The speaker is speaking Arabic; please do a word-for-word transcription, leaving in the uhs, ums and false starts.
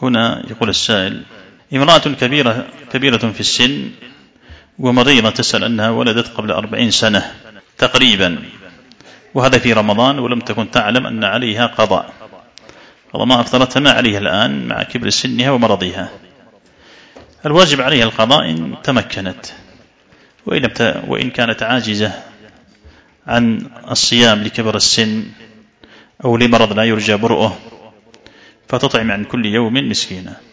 هنا يقول السائل: امرأة كبيرة, كبيرة في السن ومريضة، تسأل أنها ولدت قبل أربعين سنة تقريبا، وهذا في رمضان، ولم تكن تعلم أن عليها قضاء، قضاء ما أفطرتها ما عليها الآن مع كبر سنها ومرضها. الواجب عليها القضاء إن تمكنت، وإن كانت عاجزة عن الصيام لكبر السن أو لمرض لا يرجى برؤه فتطعم عن كل يوم مسكينا.